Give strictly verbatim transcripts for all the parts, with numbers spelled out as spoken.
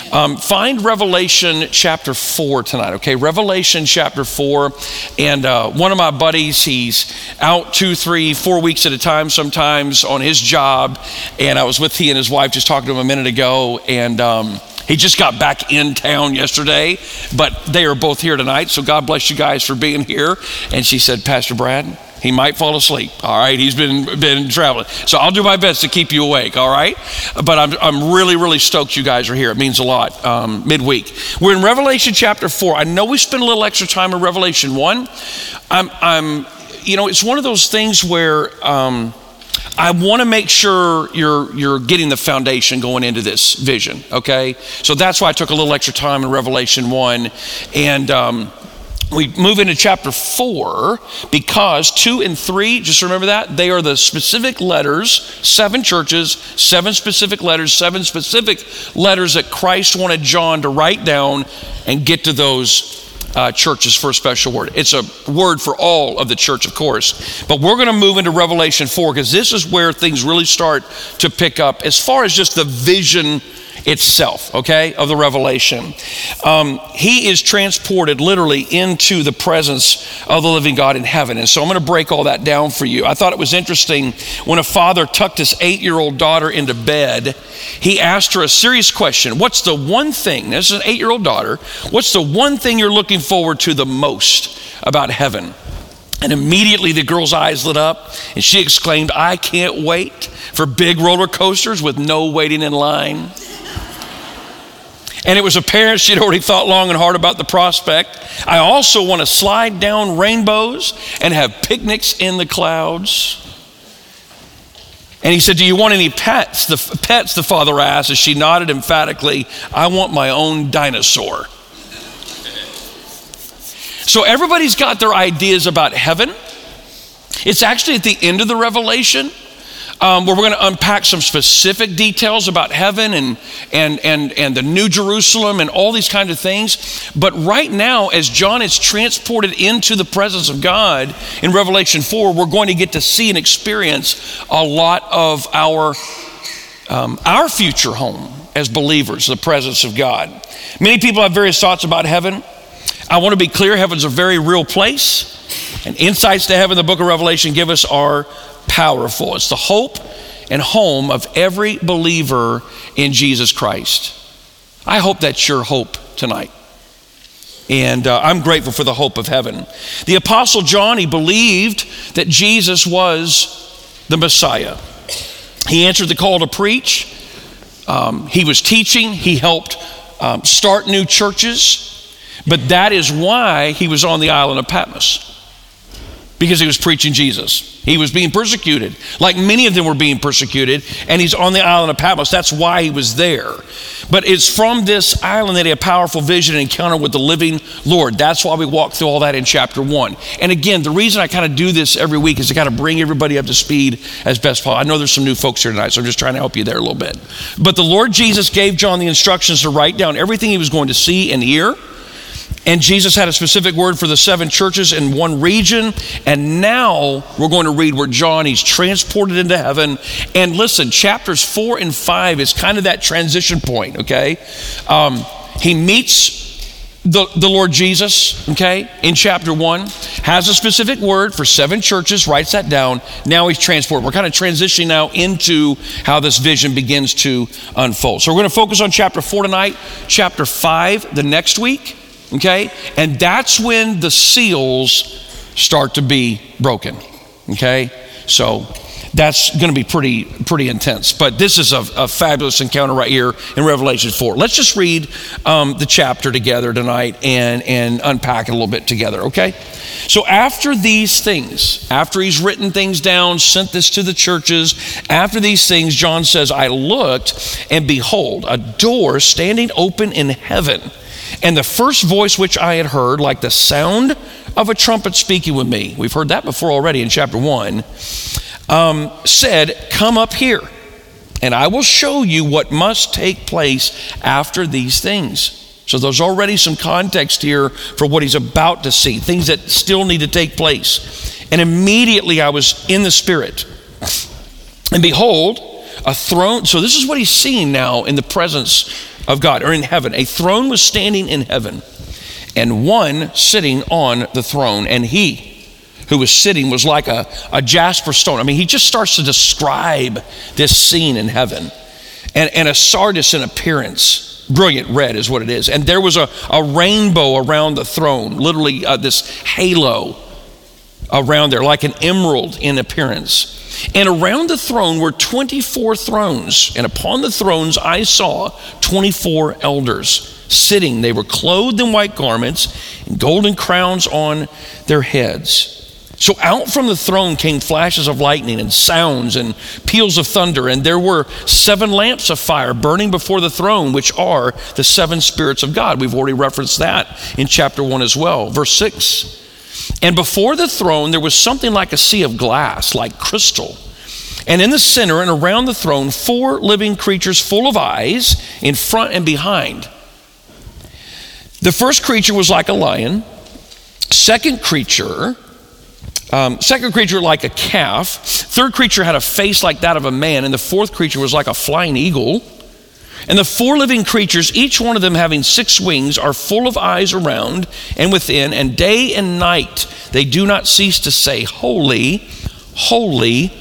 Um, find Revelation chapter four tonight, okay? Revelation chapter four. And uh, one of my buddies, he's out two, three, four weeks at a time sometimes on his job. And I was with he and his wife just talking to him a minute ago. And um, he just got back in town yesterday, but they are both here tonight. So God bless you guys for being here. And she said, Pastor Brad, he might fall asleep. All right, he's been been traveling. So I'll do my best to keep you awake, all right? But I'm I'm really, really stoked you guys are here. It means a lot, um, midweek. We're in Revelation chapter four. I know we spent a little extra time in Revelation one. I'm, I'm you know, it's one of those things where um, I want to make sure you're you're getting the foundation going into this vision, okay? So that's why I took a little extra time in Revelation one. And um, we move into chapter four because two and three, just remember that, they are the specific letters, seven churches, seven specific letters, seven specific letters that Christ wanted John to write down and get to those uh, churches for a special word. It's a word for all of the church, of course. But we're going to move into Revelation four because this is where things really start to pick up as far as just the vision itself, okay, of the revelation. Um, he is transported literally into the presence of the living God in heaven. And so I'm going to break all that down for you. I thought it was interesting when a father tucked his eight-year-old daughter into bed, he asked her a serious question. What's the one thing, this is an eight-year-old daughter, what's the one thing you're looking forward to the most about heaven? And immediately the girl's eyes lit up and she exclaimed, I can't wait for big roller coasters with no waiting in line. And it was apparent she'd already thought long and hard about the prospect. I also want to slide down rainbows and have picnics in the clouds. And he said, do you want any pets? The pets, the father asked, as she nodded emphatically, I want my own dinosaur. So everybody's got their ideas about heaven. It's actually at the end of the Revelation Um, where we're going to unpack some specific details about heaven and, and, and, and the New Jerusalem and all these kinds of things. But right now, as John is transported into the presence of God in Revelation four, we're going to get to see and experience a lot of our, um, our future home as believers, the presence of God. Many people have various thoughts about heaven. I want to be clear, heaven's a very real place. And insights to heaven, the book of Revelation give us are powerful. It's the hope and home of every believer in Jesus Christ. I hope that's your hope tonight. And uh, I'm grateful for the hope of heaven. The Apostle John, he believed that Jesus was the Messiah. He answered the call to preach. Um, he was teaching. He helped um, start new churches. But that is why he was on the island of Patmos. Because he was preaching Jesus. He was being persecuted, like many of them were being persecuted, and he's on the island of Patmos. That's why he was there. But it's from this island that he had a powerful vision and encounter with the living Lord. That's why we walk through all that in chapter one. And again, the reason I kind of do this every week is to kind of bring everybody up to speed as best possible. I know there's some new folks here tonight, so I'm just trying to help you there a little bit. But the Lord Jesus gave John the instructions to write down everything he was going to see and hear. And Jesus had a specific word for the seven churches in one region. And now we're going to read where John, he's transported into heaven. And listen, chapters four and five is kind of that transition point, okay? Um, he meets the, the Lord Jesus, okay, in chapter one, has a specific word for seven churches, writes that down. Now he's transported. We're kind of transitioning now into how this vision begins to unfold. So we're going to focus on chapter four tonight, chapter five the next week. Okay, and that's when the seals start to be broken. Okay, so that's going to be pretty pretty intense. But this is a, a fabulous encounter right here in Revelation four. Let's just read um, the chapter together tonight and and unpack it a little bit together. Okay, so after these things, after he's written things down, sent this to the churches, after these things, John says, I looked and behold, a door standing open in heaven. And the first voice which I had heard, like the sound of a trumpet speaking with me, we've heard that before already in chapter one, um, said, come up here, and I will show you what must take place after these things. So there's already some context here for what he's about to see, things that still need to take place. And immediately I was in the Spirit, and behold, a throne. So this is what he's seeing now in the presence of God, or in heaven. A throne was standing in heaven, and one sitting on the throne. And he who was sitting was like a, a jasper stone. I mean, he just starts to describe this scene in heaven. And, and a sardis in appearance, brilliant red is what it is. And there was a, a rainbow around the throne, literally uh, this halo around there, like an emerald in appearance. And around the throne were twenty-four thrones, and upon the thrones I saw twenty-four elders sitting. They were clothed in white garments and golden crowns on their heads. So out from the throne came flashes of lightning and sounds and peals of thunder, and there were seven lamps of fire burning before the throne, which are the seven spirits of God. We've already referenced that in chapter one as well. Verse six. And before the throne there was something like a sea of glass, like crystal. And in the center and around the throne, four living creatures full of eyes in front and behind. The first creature was like a lion. Second creature, um, second creature like a calf. Third creature had a face like that of a man. And the fourth creature was like a flying eagle. And the four living creatures, each one of them having six wings, are full of eyes around and within, and day and night they do not cease to say, Holy, holy,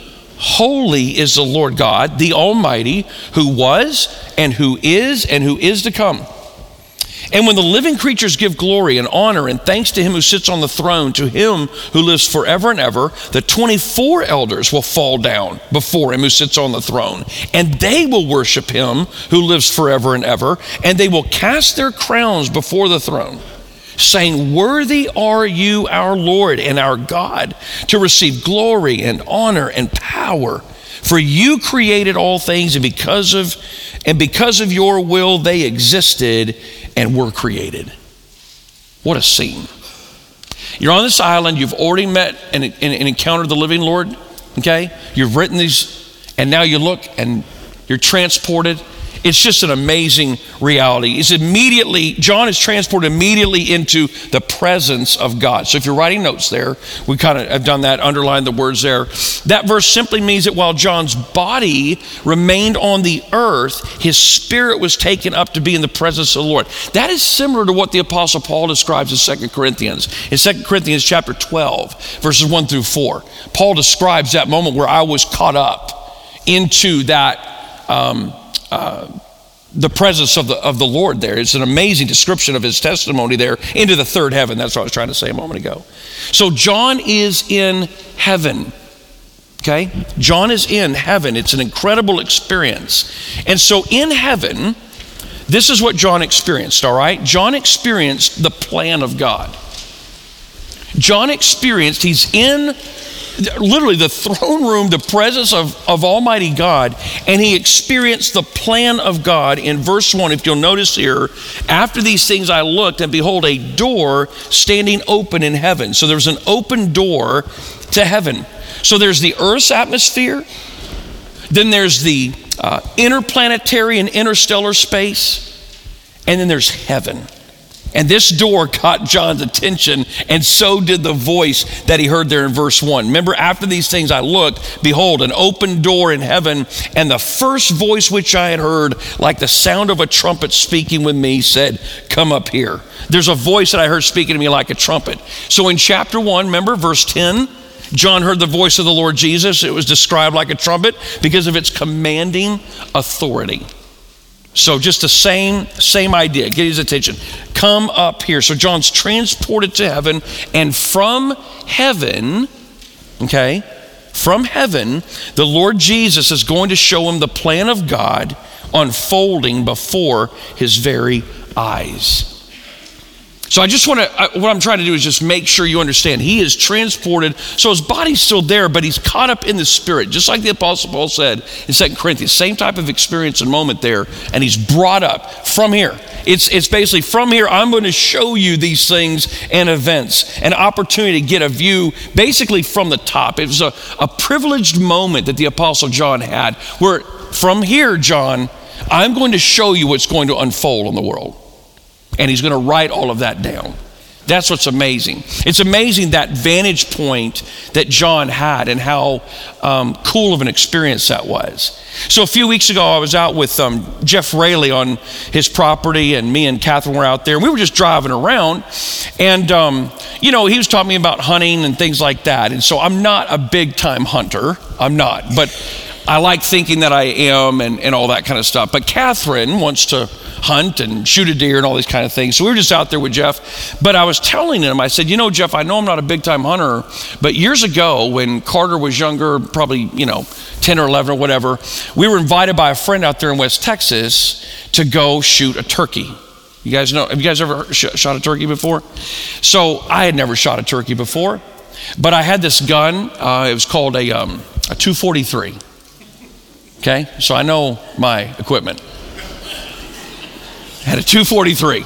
holy is the Lord God, the Almighty, who was and who is and who is to come. And when the living creatures give glory and honor and thanks to him who sits on the throne, to him who lives forever and ever, the twenty-four elders will fall down before him who sits on the throne, and they will worship him who lives forever and ever, and they will cast their crowns before the throne, saying, Worthy are you, our Lord and our God, to receive glory and honor and power. For you created all things, and because of and because of your will they existed and were created. What a scene. You're on this island, you've already met and, and, and encountered the living Lord, okay? You've written these, and now you look and you're transported. It's just an amazing reality. It's immediately, John is transported immediately into the presence of God. So if you're writing notes there, we kind of have done that, underlined the words there. That verse simply means that while John's body remained on the earth, his spirit was taken up to be in the presence of the Lord. That is similar to what the Apostle Paul describes in Second Corinthians. In Second Corinthians chapter twelve, verses one through four, Paul describes that moment where I was caught up into that um, Uh, the presence of the of the Lord there. It's an amazing description of his testimony there into the third heaven. That's what I was trying to say a moment ago. So John is in heaven. Okay? John is in heaven. It's an incredible experience. And so in heaven, this is what John experienced, all right? John experienced the plan of God. John experienced, he's in literally the throne room, the presence of, of Almighty God, and he experienced the plan of God in verse one. If you'll notice here, after these things I looked, and behold, a door standing open in heaven. So there's an open door to heaven. So there's the earth's atmosphere, then there's the uh, interplanetary and interstellar space, and then there's heaven. And this door caught John's attention, and so did the voice that he heard there in verse one. Remember, after these things I looked, behold, an open door in heaven, and the first voice which I had heard, like the sound of a trumpet speaking with me, said, Come up here. There's a voice that I heard speaking to me like a trumpet. So in chapter one, remember verse ten, John heard the voice of the Lord Jesus. It was described like a trumpet because of its commanding authority. So just the same, same idea. Get his attention. Come up here. So John's transported to heaven, and from heaven, okay, from heaven, the Lord Jesus is going to show him the plan of God unfolding before his very eyes. So I just want to, what I'm trying to do is just make sure you understand. He is transported, so his body's still there, but he's caught up in the spirit, just like the Apostle Paul said in Second Corinthians. Same type of experience and moment there, and he's brought up from here. It's, it's basically from here, I'm going to show you these things and events, an opportunity to get a view basically from the top. It was a, a privileged moment that the Apostle John had, where from here, John, I'm going to show you what's going to unfold in the world. And he's going to write all of that down. That's what's amazing. It's amazing that vantage point that John had and how um, cool of an experience that was. So a few weeks ago, I was out with um, Jeff Raley on his property, and me and Catherine were out there. And we were just driving around, and um, you know, he was talking about hunting and things like that. And so I'm not a big time hunter. I'm not, but I like thinking that I am and, and all that kind of stuff. But Catherine wants to hunt and shoot a deer and all these kind of things. So we were just out there with Jeff. But I was telling him, I said, you know, Jeff, I know I'm not a big time hunter, but years ago when Carter was younger, probably, you know, ten or eleven or whatever, we were invited by a friend out there in West Texas to go shoot a turkey. You guys know, have you guys ever sh- shot a turkey before? So I had never shot a turkey before, but I had this gun. Uh, it was called a, um, a two forty-three. Okay, so I know my equipment. I had a two forty-three.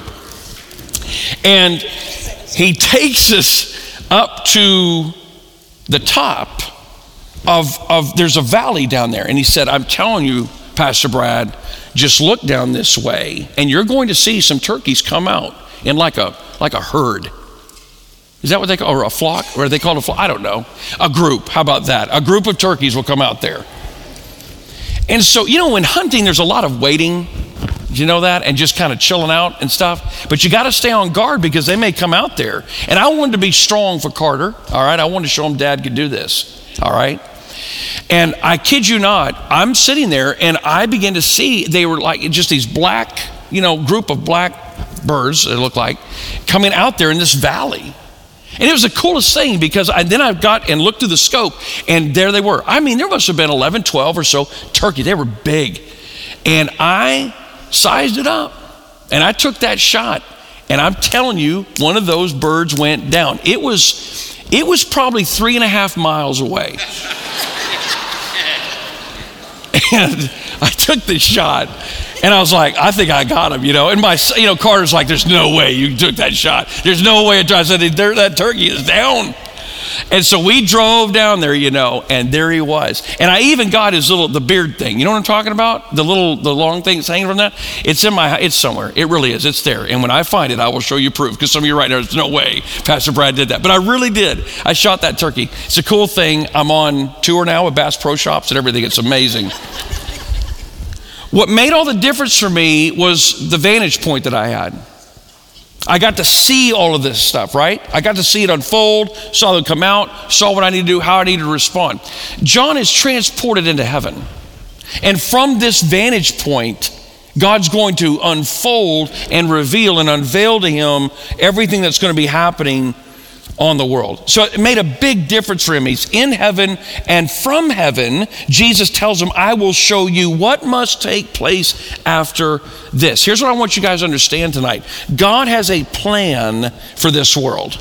And he takes us up to the top of, of, there's a valley down there. And he said, I'm telling you, Pastor Brad, just look down this way and you're going to see some turkeys come out in like a, like a herd. Is that what they call, or a flock? Or are they called a flock? I don't know. A group, how about that? A group of turkeys will come out there. And so, you know, when hunting, there's a lot of waiting. Do you know that? And just kind of chilling out and stuff. But you got to stay on guard because they may come out there. And I wanted to be strong for Carter. All right. I wanted to show him Dad could do this. All right. And I kid you not, I'm sitting there and I began to see they were like just these black, you know, group of black birds, it looked like, coming out there in this valley. And it was the coolest thing because I, then I got and looked through the scope and there they were. I mean, there must have been eleven, twelve or so turkey. They were big. And I sized it up and I took that shot. And I'm telling you, one of those birds went down. It was, it was probably three and a half miles away. And I took the shot. And I was like, I think I got him, you know. And my, you know, Carter's like, there's no way you took that shot. There's no way. I said, there, that turkey is down. And so we drove down there, you know, and there he was. And I even got his little, the beard thing. You know what I'm talking about? The little, the long thing that's hanging from that? It's in my, it's somewhere. It really is. It's there. And when I find it, I will show you proof. Because some of you right now, there's no way Pastor Brad did that. But I really did. I shot that turkey. It's a cool thing. I'm on tour now with Bass Pro Shops and everything. It's amazing. What made all the difference for me was the vantage point that I had. I got to see all of this stuff, right? I got to see it unfold, saw them come out, saw what I need to do, how I need to respond. John is transported into heaven. And from this vantage point, God's going to unfold and reveal and unveil to him everything that's going to be happening on the world. So it made a big difference for him. He's in heaven, and from heaven, Jesus tells him, I will show you what must take place after this. Here's what I want you guys to understand tonight. God has a plan for this world.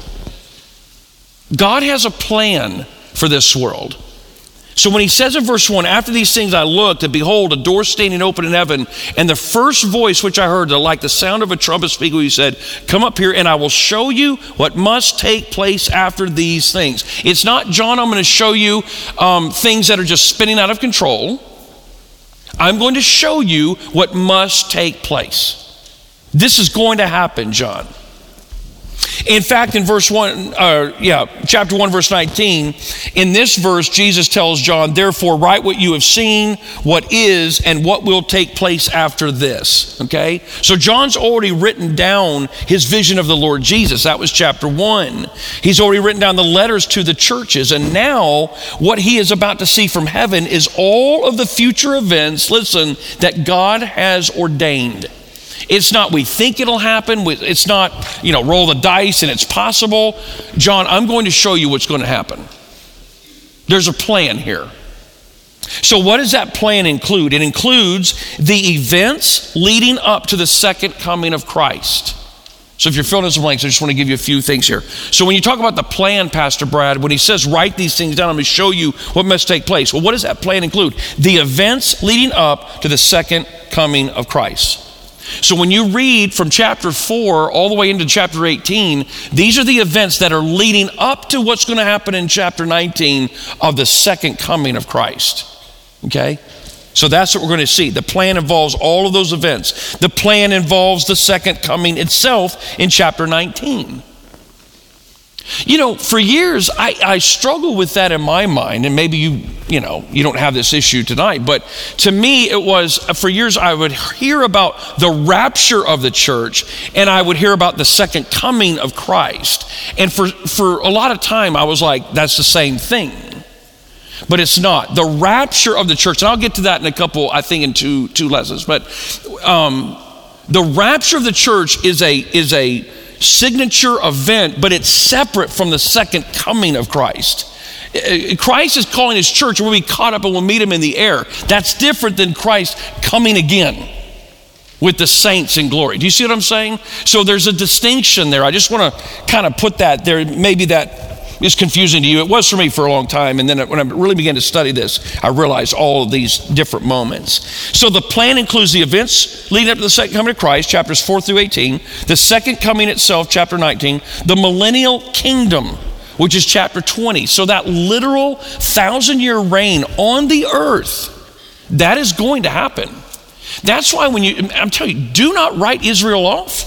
God has a plan for this world. So when he says in verse one, after these things I looked, and behold, a door standing open in heaven, and the first voice which I heard, like the sound of a trumpet speaking, he said, come up here and I will show you what must take place after these things. It's not, John, I'm going to show you um, things that are just spinning out of control. I'm going to show you what must take place. This is going to happen, John. In fact, in verse one, uh, yeah, chapter one, verse nineteen, in this verse, Jesus tells John, therefore, write what you have seen, what is, and what will take place after this, okay? So John's already written down his vision of the Lord Jesus. That was chapter one. He's already written down the letters to the churches. And now what he is about to see from heaven is all of the future events, listen, that God has ordained. It's not we think it'll happen. It's not, you know, roll the dice and it's possible. John, I'm going to show you what's going to happen. There's a plan here. So what does that plan include? It includes the events leading up to the second coming of Christ. So if you're filling in some blanks, I just want to give you a few things here. So when you talk about the plan, Pastor Brad, when he says write these things down, I'm going to show you what must take place. Well, what does that plan include? The events leading up to the second coming of Christ. So when you read from chapter four all the way into chapter eighteen, these are the events that are leading up to what's going to happen in chapter nineteen of the second coming of Christ. Okay? So that's what we're going to see. The plan involves all of those events. The plan involves the second coming itself in chapter nineteen. You know, for years, I, I struggled with that in my mind, and maybe you, you know, you don't have this issue tonight, but to me, it was, for years, I would hear about the rapture of the church, and I would hear about the second coming of Christ. And for, for a lot of time, I was like, that's the same thing. But it's not. The rapture of the church, and I'll get to that in a couple, I think in two, two lessons, but um, the rapture of the church is a is a signature event, but it's separate from the second coming of Christ. Christ is calling his church, and we'll be caught up and we'll meet him in the air. That's different than Christ coming again with the saints in glory. Do you see what I'm saying? So there's a distinction there. I just want to kind of put that there. Maybe that is confusing to you. It was for me for a long time. And then when I really began to study this, I realized all of these different moments. So the plan includes the events leading up to the second coming of Christ, chapters four through eighteen, the second coming itself, chapter nineteen, the millennial kingdom, which is chapter twenty. So that literal thousand year reign on the earth, that is going to happen. That's why when you, I'm telling you, do not write Israel off.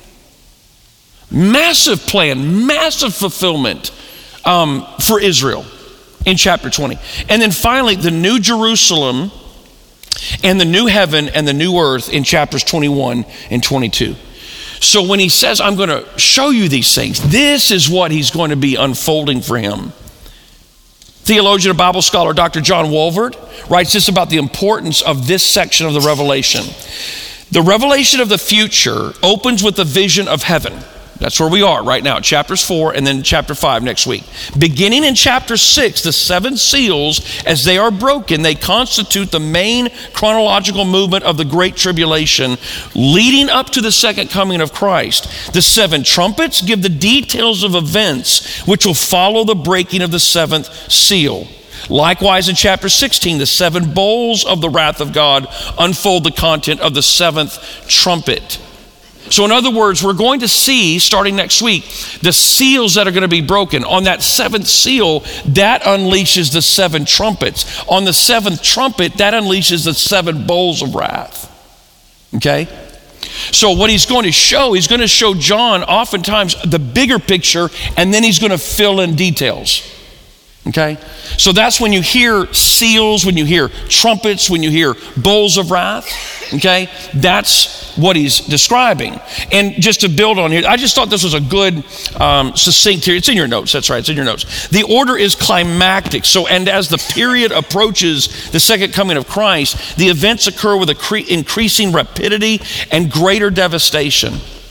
Massive plan, massive fulfillment um, for Israel in chapter twenty. And then finally, the new Jerusalem and the new heaven and the new earth in chapters twenty-one and twenty-two. So when he says, I'm going to show you these things, this is what he's going to be unfolding for him. Theologian and Bible scholar Doctor John Walvoord writes this about the importance of this section of the Revelation. The revelation of the future opens with the vision of heaven. That's where we are right now, chapters four and then chapter five next week. Beginning in chapter six, the seven seals, as they are broken, they constitute the main chronological movement of the Great Tribulation, leading up to the second coming of Christ. The seven trumpets give the details of events which will follow the breaking of the seventh seal. Likewise, in chapter sixteen, the seven bowls of the wrath of God unfold the content of the seventh trumpet. So in other words, we're going to see, starting next week, the seals that are going to be broken. On that seventh seal, that unleashes the seven trumpets. On the seventh trumpet, that unleashes the seven bowls of wrath. Okay? So what he's going to show, he's going to show John oftentimes the bigger picture, and then he's going to fill in details. Okay? So that's when you hear seals, when you hear trumpets, when you hear bowls of wrath. Okay? That's what he's describing. And just to build on here, I just thought this was a good um, succinct here. It's in your notes. That's right. It's in your notes. The order is climactic. So, and as the period approaches the second coming of Christ, the events occur with a increasing rapidity and greater devastation.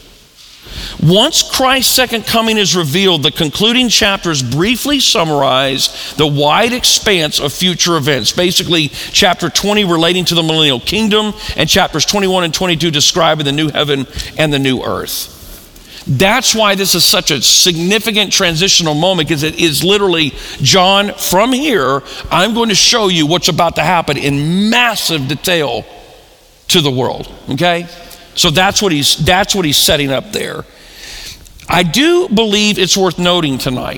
Once Christ's second coming is revealed, the concluding chapters briefly summarize the wide expanse of future events. Basically, chapter twenty relating to the millennial kingdom, and chapters twenty-one and twenty-two describing the new heaven and the new earth. That's why this is such a significant transitional moment, because it is literally, John, from here, I'm going to show you what's about to happen in massive detail to the world, okay? So that's what he's that's what he's setting up there. I do believe it's worth noting tonight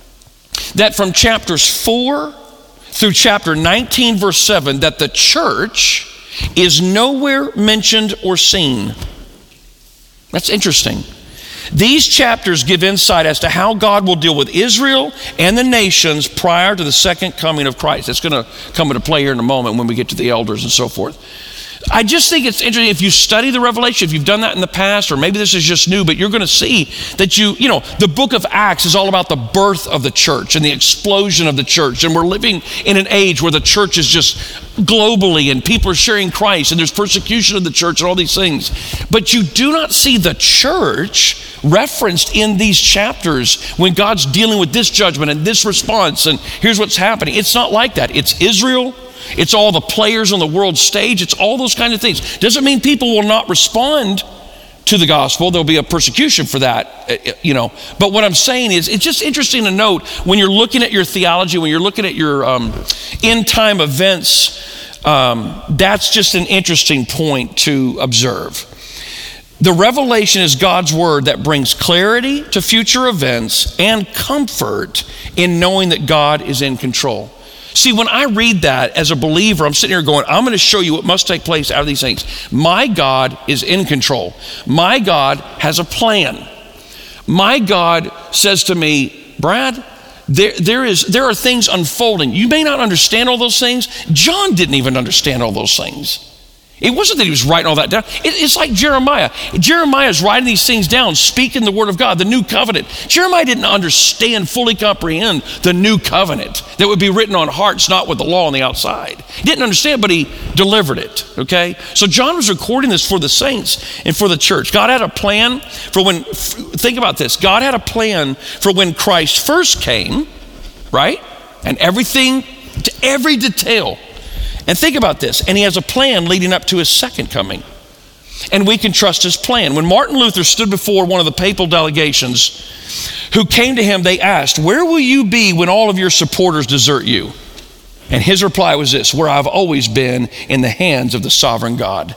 that from chapters four through chapter nineteen, verse seven, that the church is nowhere mentioned or seen. That's interesting. These chapters give insight as to how God will deal with Israel and the nations prior to the second coming of Christ. It's going to come into play here in a moment when we get to the elders and so forth. I just think it's interesting if you study the Revelation, if you've done that in the past, or maybe this is just new, but you're going to see that you, you know, the book of Acts is all about the birth of the church and the explosion of the church. And we're living in an age where the church is just globally and people are sharing Christ and there's persecution of the church and all these things. But you do not see the church referenced in these chapters when God's dealing with this judgment and this response and here's what's happening. It's not like that. It's Israel. It's all the players on the world stage. It's all those kind of things. Doesn't mean people will not respond to the gospel. There'll be a persecution for that, you know. But what I'm saying is, it's just interesting to note when you're looking at your theology, when you're looking at your um, end time events, um, that's just an interesting point to observe. The revelation is God's word that brings clarity to future events and comfort in knowing that God is in control. See, when I read that as a believer, I'm sitting here going, I'm going to show you what must take place out of these things. My God is in control. My God has a plan. My God says to me, Brad, there, there, is, there are things unfolding. You may not understand all those things. John didn't even understand all those things. It wasn't that he was writing all that down. It, it's like Jeremiah. Jeremiah is writing these things down, speaking the word of God, the new covenant. Jeremiah didn't understand, fully comprehend the new covenant that would be written on hearts, not with the law on the outside. He didn't understand, but he delivered it, okay? So John was recording this for the saints and for the church. God had a plan for when, think about this. God had a plan for when Christ first came, right? And everything, to every detail. And think about this, and he has a plan leading up to his second coming. And we can trust his plan. When Martin Luther stood before one of the papal delegations who came to him, they asked, "Where will you be when all of your supporters desert you?" And his reply was this: "Where I've always been, in the hands of the sovereign God."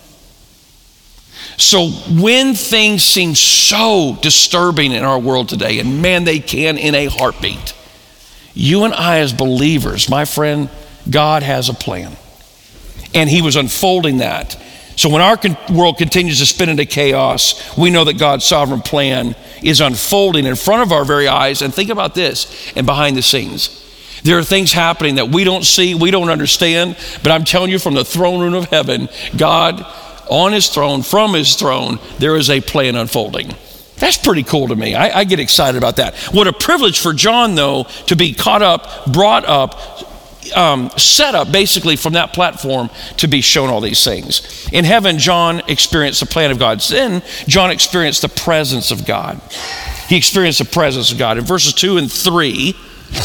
So when things seem so disturbing in our world today, and man, they can in a heartbeat, you and I as believers, my friend, God has a plan, and he was unfolding that. So when our con- world continues to spin into chaos, we know that God's sovereign plan is unfolding in front of our very eyes. And think about this, and behind the scenes. There are things happening that we don't see, we don't understand, but I'm telling you, from the throne room of heaven, God on his throne, from his throne, there is a plan unfolding. That's pretty cool to me. I, I get excited about that. What a privilege for John, though, to be caught up, brought up, Um, set up basically from that platform to be shown all these things. In heaven, John experienced the plan of God. Then John experienced the presence of God. He experienced the presence of God. In verses two and three,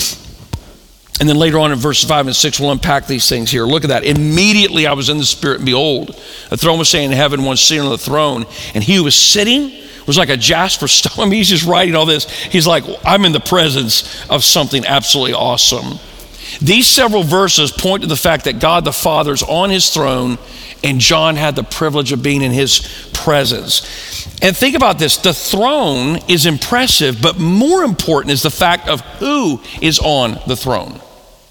and then later on in verses five and six, we'll unpack these things here. Look at that. Immediately I was in the Spirit, and behold, a throne was standing in heaven, one sitting on the throne, and he who was sitting was like a jasper stone. I mean, he's just writing all this. He's like, I'm in the presence of something absolutely awesome. These several verses point to the fact that God the Father is on his throne, and John had the privilege of being in his presence. And think about this, the throne is impressive, but more important is the fact of who is on the throne.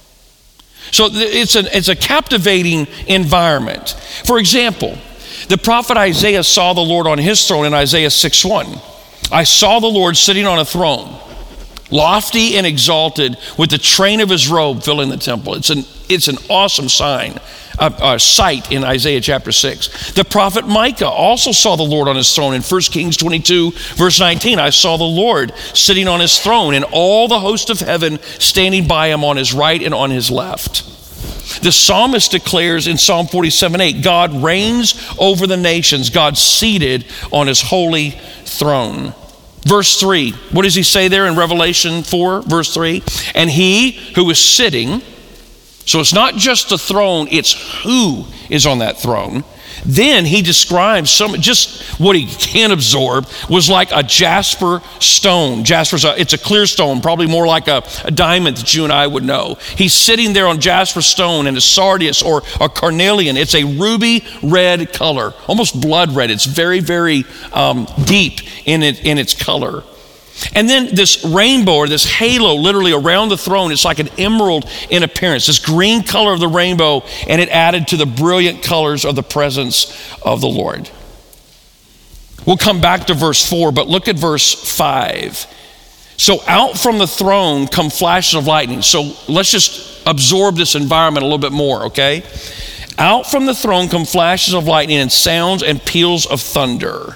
So it's a, it's a captivating environment. For example, the prophet Isaiah saw the Lord on his throne in Isaiah six one. I saw the Lord sitting on a throne, lofty and exalted, with the train of his robe filling the temple. It's an, it's an awesome sign, uh, uh, sight in Isaiah chapter six. The prophet Micah also saw the Lord on his throne in First Kings twenty-two, verse nineteen. I saw the Lord sitting on his throne, and all the host of heaven standing by him on his right and on his left. The psalmist declares in Psalm forty-seven eight, God reigns over the nations, God seated on his holy throne. Verse three, what does he say there in Revelation four, verse three? And he who is sitting, so it's not just the throne, it's who is on that throne. Then he describes some, just what he can absorb was like a jasper stone. Jasper's a, it's a clear stone, probably more like a, a diamond that you and I would know. He's sitting there on jasper stone, and a sardius or a carnelian. It's a ruby red color, almost blood red. It's very, very um, deep in it in its color. And then this rainbow, or this halo literally around the throne, it's like an emerald in appearance, this green color of the rainbow, and it added to the brilliant colors of the presence of the Lord. We'll come back to verse four, but look at verse five. So out from the throne come flashes of lightning. So let's just absorb this environment a little bit more, okay? Out from the throne come flashes of lightning and sounds and peals of thunder.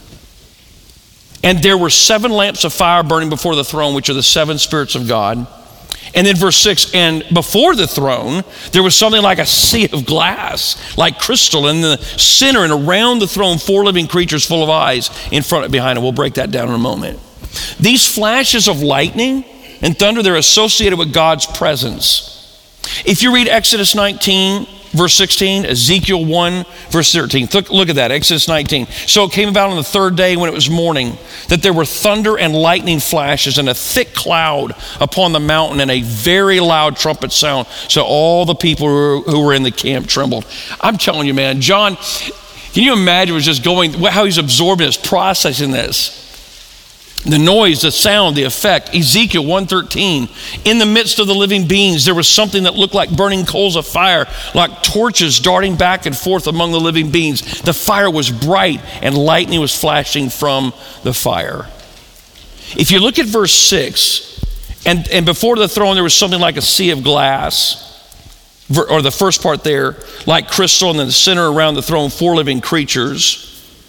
And there were seven lamps of fire burning before the throne, which are the seven spirits of God. And then verse six, and before the throne, there was something like a sea of glass, like crystal. In the center and around the throne, four living creatures full of eyes in front and behind it. We'll break that down in a moment. These flashes of lightning and thunder, they're associated with God's presence. If you read Exodus nineteen, verse sixteen, Ezekiel one, verse thirteen. Look, look at that, Exodus nineteen. So it came about on the third day when it was morning that there were thunder and lightning flashes and a thick cloud upon the mountain and a very loud trumpet sound. So all the people who were, who were in the camp trembled. I'm telling you, man, John, can you imagine was just going, how he's absorbing this, processing this? The noise, the sound, the effect. Ezekiel one thirteen, in the midst of the living beings, there was something that looked like burning coals of fire, like torches darting back and forth among the living beings. The fire was bright and lightning was flashing from the fire. If you look at verse six, And, and before the throne, there was something like a sea of glass, or the first part there, like crystal, and then the center around the throne, four living creatures.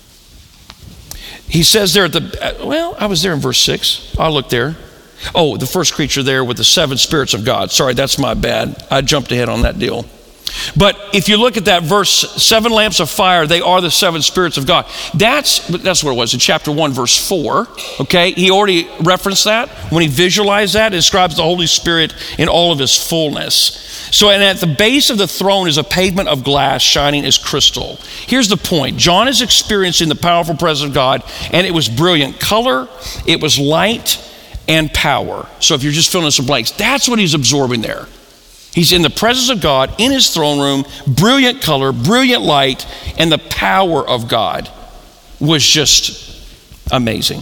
He says there at the, well, I was there in verse six. I'll look there. Oh, the first creature there with the seven spirits of God. Sorry, that's my bad. I jumped ahead on that deal. But if you look at that verse, seven lamps of fire, they are the seven spirits of God. That's that's what it was in chapter one, verse four. Okay, he already referenced that. When he visualized that, it describes the Holy Spirit in all of his fullness. So, and at the base of the throne is a pavement of glass shining as crystal. Here's the point. John is experiencing the powerful presence of God, and it was brilliant color, it was light, and power. So if you're just filling in some blanks, that's what he's absorbing there. He's in the presence of God in his throne room, brilliant color, brilliant light, and the power of God was just amazing.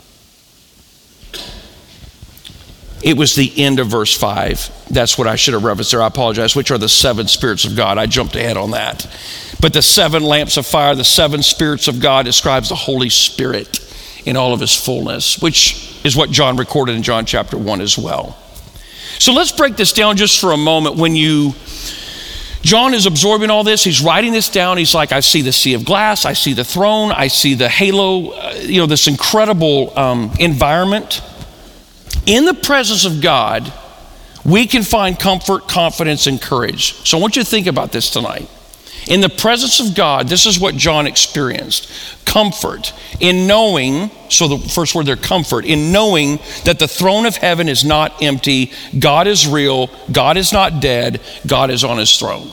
It was the end of verse five. That's what I should have referenced there. I apologize. Which are the seven spirits of God. I jumped ahead on that. But the seven lamps of fire, the seven spirits of God, describes the Holy Spirit in all of his fullness, which is what John recorded in John chapter one as well. So let's break this down just for a moment. When you, John is absorbing all this, he's writing this down. He's like, I see the sea of glass, I see the throne, I see the halo, uh, you know, this incredible um, environment. In the presence of God, we can find comfort, confidence, and courage. So I want you to think about this tonight. In the presence of God, this is what John experienced. Comfort in knowing, so the first word there, comfort, in knowing that the throne of heaven is not empty, God is real, God is not dead, God is on his throne.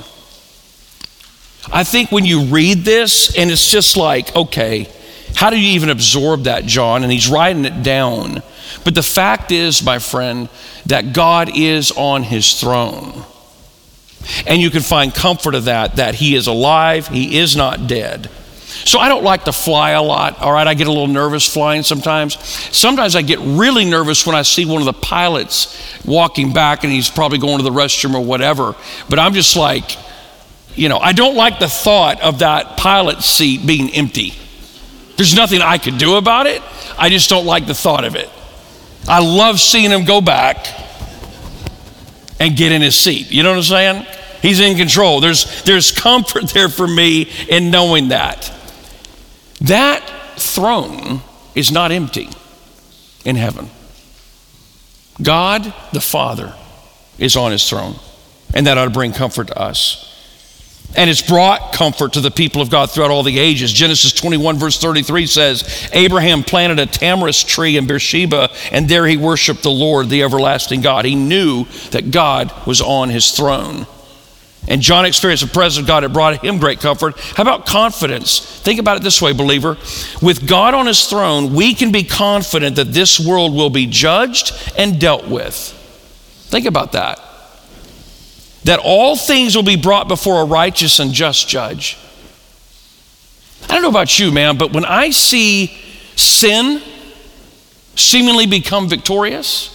I think when you read this, and it's just like, okay, how do you even absorb that, John? And he's writing it down. But the fact is, my friend, that God is on his throne. And you can find comfort of that, that he is alive, he is not dead. So I don't like to fly a lot, all right? I get a little nervous flying sometimes. Sometimes I get really nervous when I see one of the pilots walking back and he's probably going to the restroom or whatever. But I'm just like, you know, I don't like the thought of that pilot seat being empty. There's nothing I could do about it. I just don't like the thought of it. I love seeing him go back and get in his seat. You know what I'm saying? He's in control. There's, there's comfort there for me in knowing that. That throne is not empty in heaven. God the Father is on his throne, and that ought to bring comfort to us. And it's brought comfort to the people of God throughout all the ages. Genesis twenty-one verse thirty-three says, Abraham planted a tamarisk tree in Beersheba, and there he worshiped the Lord, the everlasting God. He knew that God was on his throne. And John experienced the presence of God. It brought him great comfort. How about confidence? Think about it this way, believer. With God on his throne, we can be confident that this world will be judged and dealt with. Think about that. That all things will be brought before a righteous and just judge. I don't know about you, man, but when I see sin seemingly become victorious,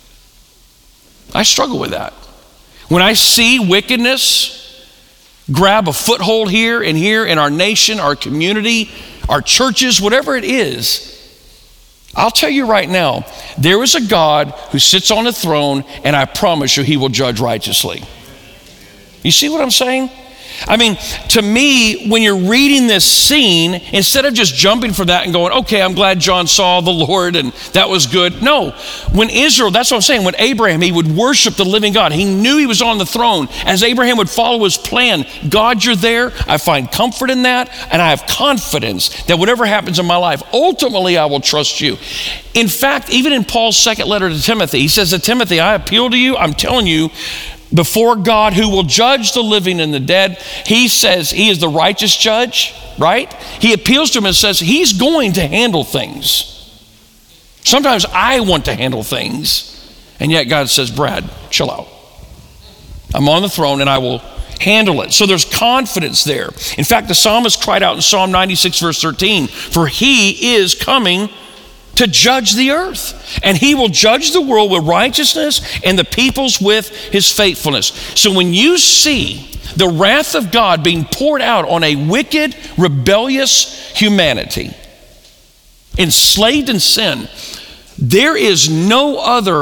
I struggle with that. When I see wickedness grab a foothold here and here in our nation, our community, our churches, whatever it is, I'll tell you right now, there is a God who sits on a throne, and I promise you he will judge righteously. You see what I'm saying? I mean, to me, when you're reading this scene, instead of just jumping for that and going, okay, I'm glad John saw the Lord and that was good. No, when Israel, that's what I'm saying, when Abraham, he would worship the living God. He knew he was on the throne. As Abraham would follow his plan, God, you're there. I find comfort in that, and I have confidence that whatever happens in my life, ultimately I will trust you. In fact, even in Paul's second letter to Timothy, he says to Timothy, I appeal to you, I'm telling you, before God who will judge the living and the dead. He says he is the righteous judge, right? He appeals to him and says he's going to handle things. Sometimes I want to handle things, and yet God says, Brad, chill out. I'm on the throne and I will handle it. So there's confidence there. In fact, the psalmist cried out in Psalm ninety-six verse thirteen, for he is coming to judge the earth, and he will judge the world with righteousness and the peoples with his faithfulness. So when you see the wrath of God being poured out on a wicked, rebellious humanity, enslaved in sin, there is no other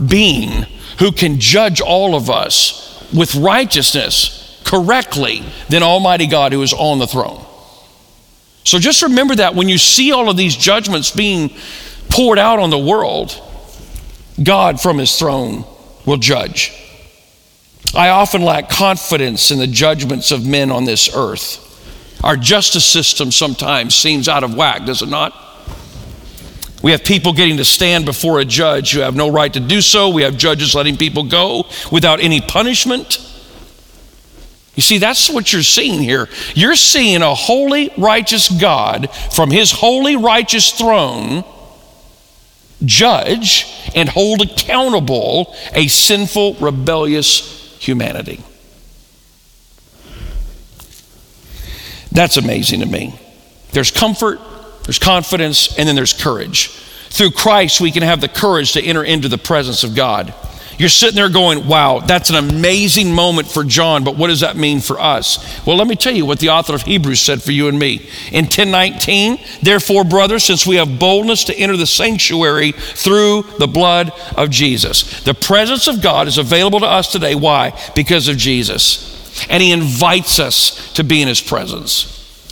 being who can judge all of us with righteousness correctly than Almighty God who is on the throne. So just remember that when you see all of these judgments being poured out on the world, God from his throne will judge. I often lack confidence in the judgments of men on this earth. Our justice system sometimes seems out of whack, does it not? We have people getting to stand before a judge who have no right to do so. We have judges letting people go without any punishment. You see, that's what you're seeing here. You're seeing a holy, righteous God from his holy, righteous throne judge and hold accountable a sinful, rebellious humanity. That's amazing to me. There's comfort, there's confidence, and then there's courage. Through Christ, we can have the courage to enter into the presence of God. You're sitting there going, wow, that's an amazing moment for John, but what does that mean for us? Well, let me tell you what the author of Hebrews said for you and me. In ten nineteen, therefore, brothers, since we have boldness to enter the sanctuary through the blood of Jesus. The presence of God is available to us today. Why? Because of Jesus. And he invites us to be in his presence.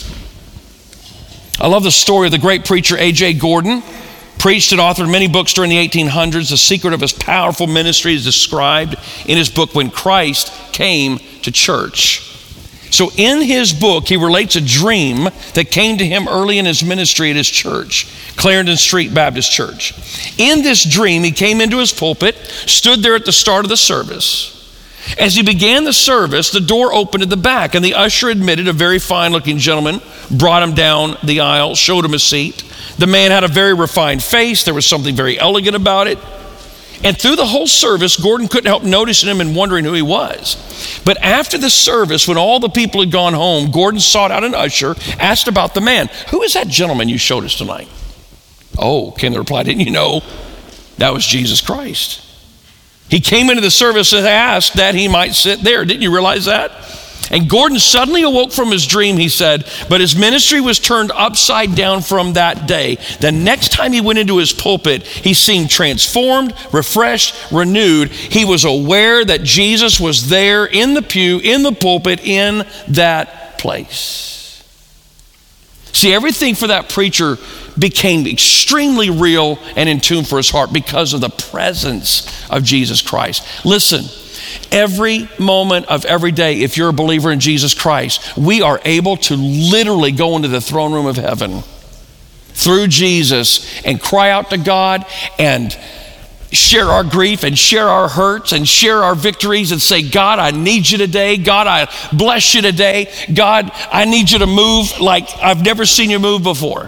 I love the story of the great preacher A J Gordon. Preached and authored many books during the eighteen hundreds. The secret of his powerful ministry is described in his book, When Christ Came to Church. So in his book, he relates a dream that came to him early in his ministry at his church, Clarendon Street Baptist Church. In this dream, he came into his pulpit, stood there at the start of the service. As he began the service, the door opened at the back, and the usher admitted a very fine-looking gentleman, brought him down the aisle, showed him a seat. The man had a very refined face. There was something very elegant about it. And through the whole service, Gordon couldn't help noticing him and wondering who he was. But after the service, when all the people had gone home, Gordon sought out an usher, asked about the man. Who is that gentleman you showed us tonight? Oh, came the reply, didn't you know? That was Jesus Christ. He came into the service and asked that he might sit there. Didn't you realize that? And Gordon suddenly awoke from his dream, he said, but his ministry was turned upside down from that day. The next time he went into his pulpit, he seemed transformed, refreshed, renewed. He was aware that Jesus was there in the pew, in the pulpit, in that place. See, everything for that preacher became extremely real and in tune for his heart because of the presence of Jesus Christ. Listen, every moment of every day, if you're a believer in Jesus Christ, we are able to literally go into the throne room of heaven through Jesus and cry out to God and share our grief and share our hurts and share our victories and say, God, I need you today. God, I bless you today. God, I need you to move like I've never seen you move before.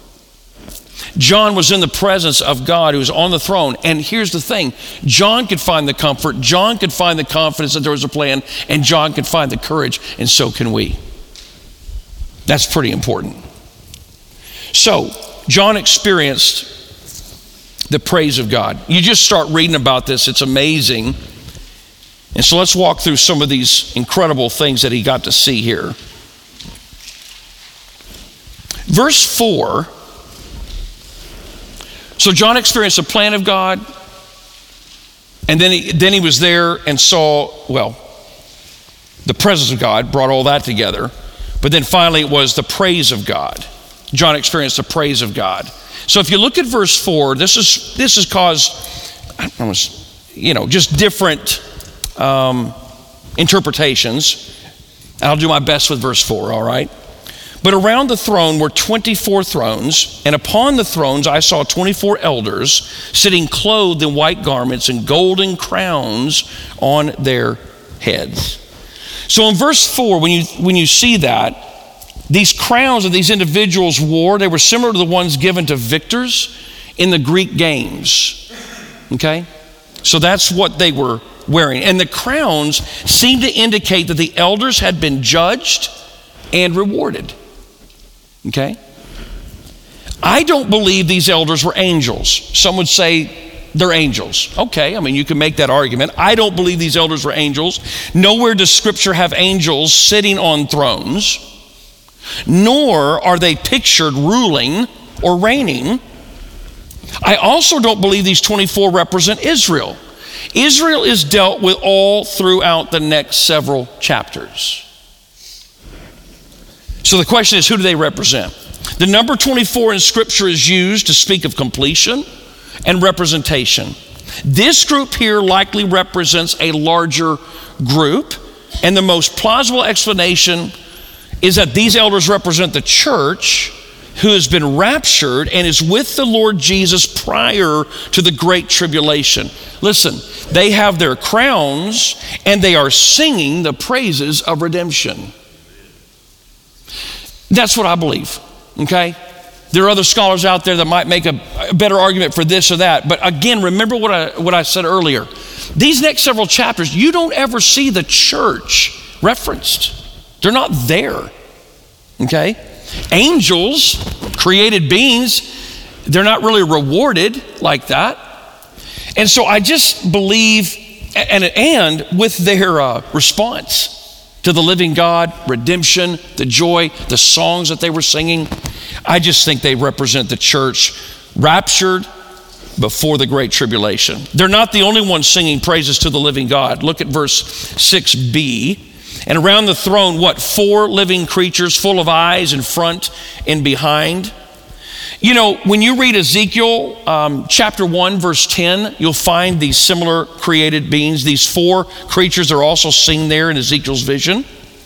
John was in the presence of God who was on the throne. And here's the thing. John could find the comfort. John could find the confidence that there was a plan. And John could find the courage. And so can we. That's pretty important. So, John experienced the praise of God. You just start reading about this. It's amazing. And so let's walk through some of these incredible things that he got to see here. Verse four. So John experienced the plan of God, and then he, then he was there and saw, well, the presence of God brought all that together, but then finally it was the praise of God. John experienced the praise of God. So if you look at verse four, this is this has caused, I don't know, you know, just different um, interpretations. I'll do my best with verse four, all right? But around the throne were twenty-four thrones, and upon the thrones I saw twenty-four elders sitting clothed in white garments and golden crowns on their heads. So in verse four, when you when you see that, these crowns that these individuals wore, they were similar to the ones given to victors in the Greek games. Okay? So that's what they were wearing. And the crowns seem to indicate that the elders had been judged and rewarded. Okay? I don't believe these elders were angels. Some would say they're angels. Okay, I mean, you can make that argument. I don't believe these elders were angels. Nowhere does Scripture have angels sitting on thrones, nor are they pictured ruling or reigning. I also don't believe these twenty-four represent Israel. Israel is dealt with all throughout the next several chapters. So the question is, who do they represent? The number twenty-four in Scripture is used to speak of completion and representation. This group here likely represents a larger group, and the most plausible explanation is that these elders represent the church who has been raptured and is with the Lord Jesus prior to the Great Tribulation. Listen, they have their crowns and they are singing the praises of redemption. That's what I believe, okay? There are other scholars out there that might make a, a better argument for this or that. But again, remember what I, what I said earlier. These next several chapters, you don't ever see the church referenced. They're not there, okay? Angels, created beings, they're not really rewarded like that. And so I just believe, and, and with their uh, response to the living God, redemption, the joy, the songs that they were singing, I just think they represent the church raptured before the Great Tribulation. They're not the only ones singing praises to the living God. Look at verse six b. And around the throne, what? Four living creatures full of eyes in front and behind. You know, when you read Ezekiel um, chapter one, verse ten, you'll find these similar created beings. These four creatures are also seen there in Ezekiel's vision.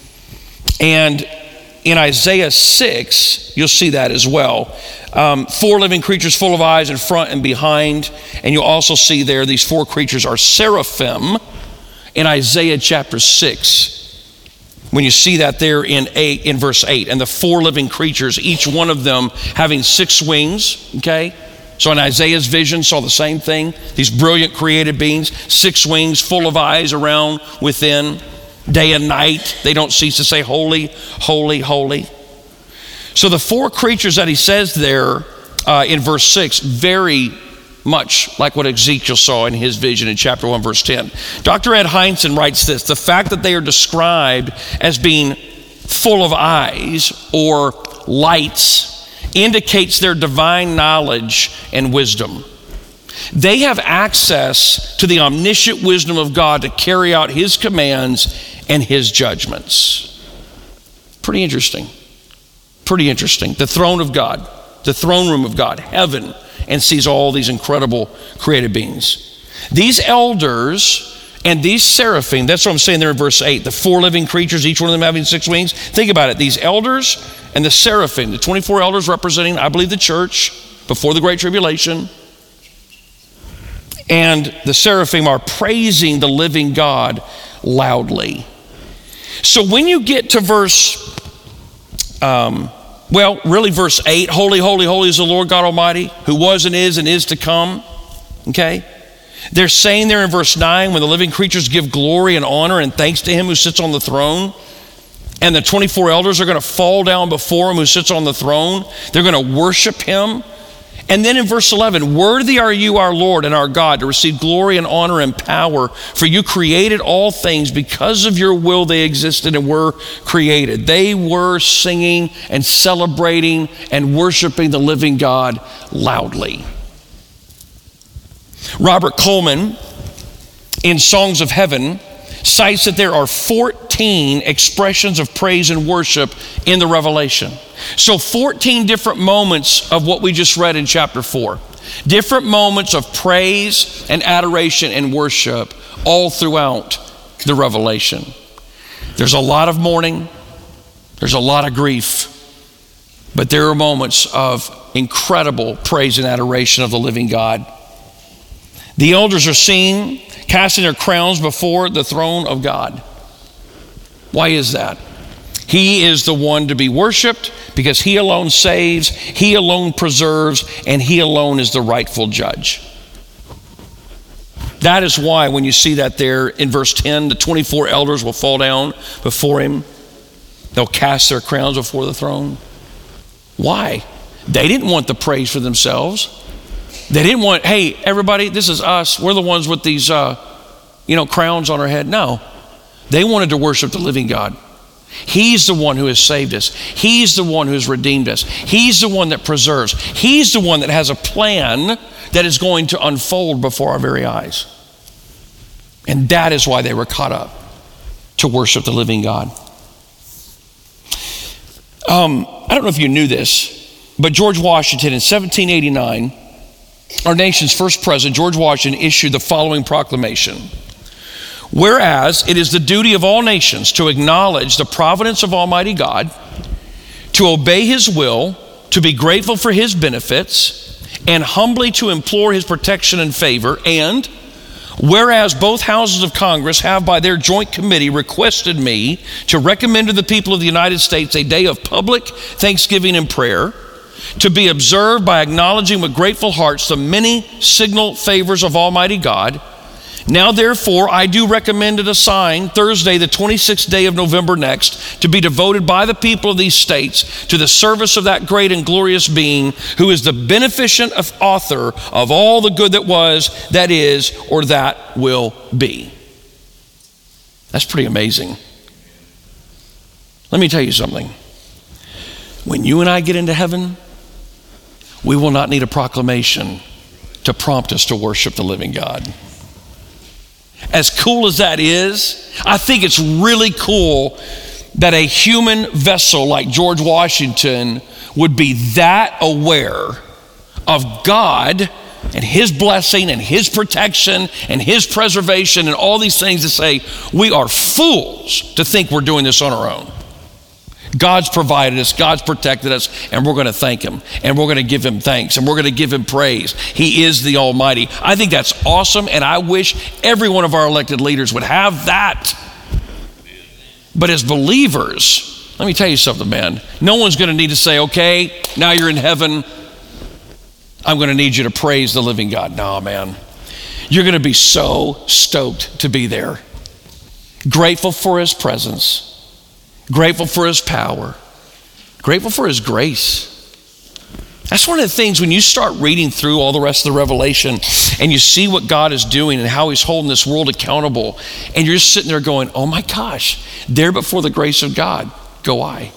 And in Isaiah six, you'll see that as well. Um, four living creatures full of eyes in front and behind. And you'll also see there these four creatures are seraphim in Isaiah chapter six. When you see that there in eight, in verse eight, and the four living creatures, each one of them having six wings, okay? So in Isaiah's vision, saw the same thing. These brilliant created beings, six wings, full of eyes around within. Day and night, they don't cease to say, holy, holy, holy. So the four creatures that he says there uh, in verse six, very much like what Ezekiel saw in his vision in chapter one, verse ten. Doctor Ed Hindson writes this: the fact that they are described as being full of eyes or lights indicates their divine knowledge and wisdom. They have access to the omniscient wisdom of God to carry out his commands and his judgments. Pretty interesting. Pretty interesting. The throne of God, the throne room of God, heaven, and sees all these incredible created beings. These elders and these seraphim, that's what I'm saying there in verse eight, the four living creatures, each one of them having six wings. Think about it. These elders and the seraphim, the twenty-four elders representing, I believe, the church before the Great Tribulation. And the seraphim are praising the living God loudly. So when you get to verse, um, well, really verse eight, holy, holy, holy is the Lord God Almighty, who was and is and is to come, okay? They're saying there in verse nine, when the living creatures give glory and honor and thanks to him who sits on the throne, and the twenty-four elders are going to fall down before him who sits on the throne. They're going to worship him. And then in verse eleven, worthy are you, our Lord and our God, to receive glory and honor and power, for you created all things. Because of your will they existed and were created. They were singing and celebrating and worshiping the living God loudly. Robert Coleman, in Songs of Heaven, cites that there are fourteen expressions of praise and worship in the Revelation. So fourteen different moments of what we just read in chapter four. Different moments of praise and adoration and worship all throughout the Revelation. There's a lot of mourning. There's a lot of grief. But there are moments of incredible praise and adoration of the living God. The elders are seen casting their crowns before the throne of God. Why is that? He is the one to be worshiped because he alone saves, he alone preserves, and he alone is the rightful judge. That is why when you see that there in verse ten, the twenty-four elders will fall down before him. They'll cast their crowns before the throne. Why? They didn't want the praise for themselves. They didn't want, hey, everybody, this is us. We're the ones with these, uh, you know, crowns on our head. No, they wanted to worship the living God. He's the one who has saved us. He's the one who has redeemed us. He's the one that preserves. He's the one that has a plan that is going to unfold before our very eyes. And that is why they were caught up to worship the living God. Um, I don't know if you knew this, but George Washington in seventeen eighty-nine, our nation's first president, George Washington, issued the following proclamation. Whereas it is the duty of all nations to acknowledge the providence of Almighty God, to obey his will, to be grateful for his benefits, and humbly to implore his protection and favor, and whereas both houses of Congress have by their joint committee requested me to recommend to the people of the United States a day of public thanksgiving and prayer, to be observed by acknowledging with grateful hearts the many signal favors of Almighty God. Now therefore I do recommend and assign Thursday the twenty-sixth day of November next to be devoted by the people of these states to the service of that great and glorious being who is the beneficent author of all the good that was, that is, or that will be. That's pretty amazing. Let me tell you something. When you and I get into heaven, we will not need a proclamation to prompt us to worship the living God. As cool as that is, I think it's really cool that a human vessel like George Washington would be that aware of God and his blessing and his protection and his preservation and all these things to say, we are fools to think we're doing this on our own. God's provided us, God's protected us, and we're going to thank him, and we're going to give him thanks, and we're going to give him praise. He is the Almighty. I think that's awesome, and I wish every one of our elected leaders would have that. But as believers, let me tell you something, man. No one's going to need to say, okay, now you're in heaven, I'm going to need you to praise the living God. No, man. You're going to be so stoked to be there. Grateful for his presence. Grateful for his power, grateful for his grace. That's one of the things when you start reading through all the rest of the Revelation and you see what God is doing and how he's holding this world accountable, and you're just sitting there going, oh my gosh, there before the grace of God go I.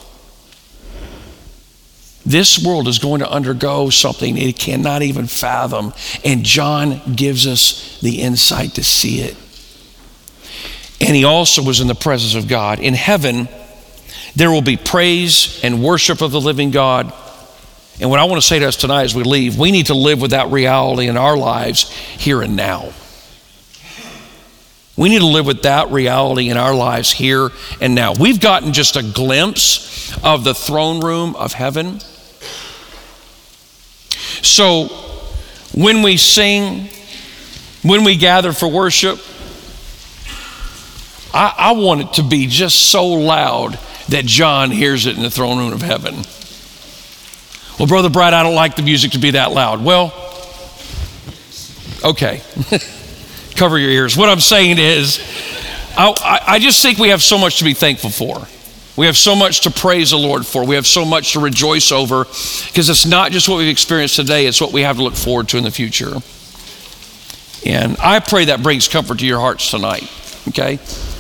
This world is going to undergo something it cannot even fathom, and John gives us the insight to see it. And he also was in the presence of God. In heaven, there will be praise and worship of the living God. And what I want to say to us tonight as we leave, we need to live with that reality in our lives here and now. We need to live with that reality in our lives here and now. We've gotten just a glimpse of the throne room of heaven. So when we sing, when we gather for worship, I, I want it to be just so loud that John hears it in the throne room of heaven. Well, Brother Brad, I don't like the music to be that loud. Well, okay. Cover your ears. What I'm saying is, I, I just think we have so much to be thankful for. We have so much to praise the Lord for. We have so much to rejoice over, because it's not just what we've experienced today, it's what we have to look forward to in the future. And I pray that brings comfort to your hearts tonight, okay?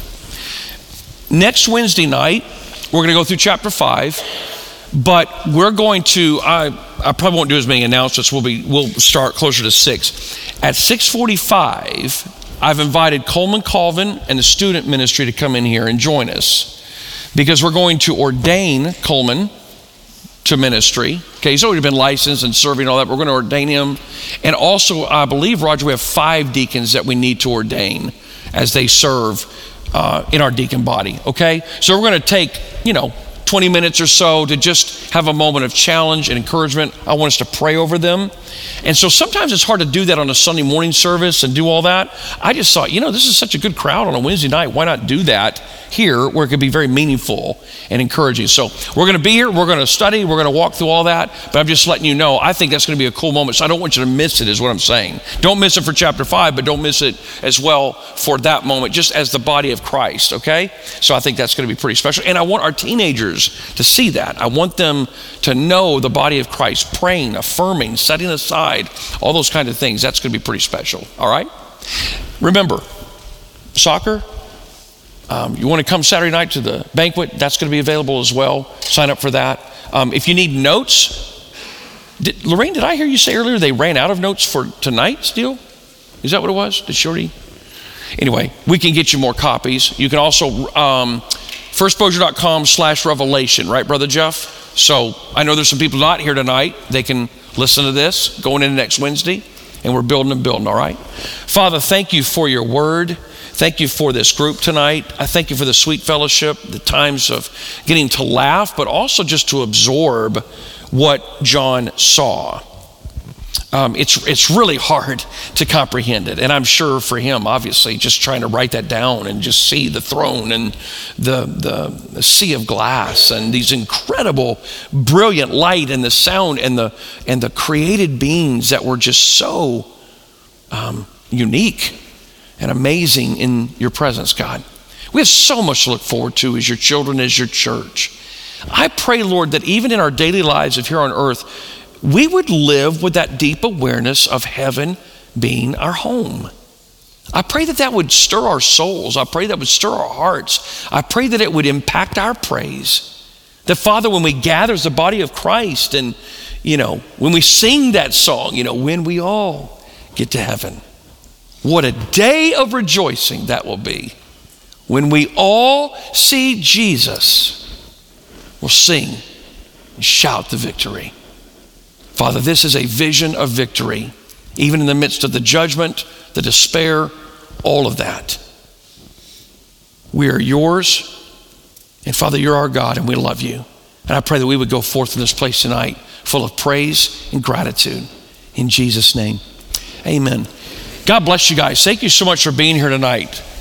Next Wednesday night, we're going to go through chapter five, but we're going to, I, I probably won't do as many announcements. We'll be, we'll start closer to six. At six forty-five, I've invited Coleman Colvin and the student ministry to come in here and join us, because we're going to ordain Coleman to ministry. Okay, he's already been licensed and serving all that. We're going to ordain him. And also, I believe, Roger, we have five deacons that we need to ordain as they serve Uh, in our deacon body, okay? So we're going to take, you know, twenty minutes or so to just have a moment of challenge and encouragement. I want us to pray over them. And so sometimes it's hard to do that on a Sunday morning service and do all that. I just thought, you know, this is such a good crowd on a Wednesday night. Why not do that here where it could be very meaningful and encouraging? So we're going to be here. We're going to study. We're going to walk through all that. But I'm just letting you know, I think that's going to be a cool moment. So I don't want you to miss it is what I'm saying. Don't miss it for chapter five, but don't miss it as well for that moment, just as the body of Christ, okay? So I think that's going to be pretty special. And I want our teenagers to see that. I want them to know the body of Christ, praying, affirming, setting aside, all those kind of things. That's going to be pretty special, all right? Remember, soccer, um, you want to come Saturday night to the banquet, that's going to be available as well. Sign up for that. Um, if you need notes, did, Lorraine, did I hear you say earlier they ran out of notes for tonight's deal? Is that what it was? Did Shorty? Anyway, we can get you more copies. You can also, um, firstexposure.com slash revelation, right, Brother Jeff? So I know there's some people not here tonight. They can listen to this going into next Wednesday, and we're building and building, all right? Father, thank you for your word. Thank you for this group tonight. I thank you for the sweet fellowship, the times of getting to laugh, but also just to absorb what John saw. Um, it's it's really hard to comprehend it. And I'm sure for him, obviously, just trying to write that down and just see the throne and the, the, the sea of glass and these incredible, brilliant light and the sound and the, and the created beings that were just so um, unique and amazing in your presence, God. We have so much to look forward to as your children, as your church. I pray, Lord, that even in our daily lives of here on earth, we would live with that deep awareness of heaven being our home. I pray that that would stir our souls. I pray that would stir our hearts. I pray that it would impact our praise. That, Father, when we gather as the body of Christ and, you know, when we sing that song, you know, when we all get to heaven, what a day of rejoicing that will be. When we all see Jesus, we'll sing and shout the victory. Father, this is a vision of victory, even in the midst of the judgment, the despair, all of that. We are yours, and Father, you're our God, and we love you. And I pray that we would go forth from this place tonight full of praise and gratitude. In Jesus' name, amen. God bless you guys. Thank you so much for being here tonight.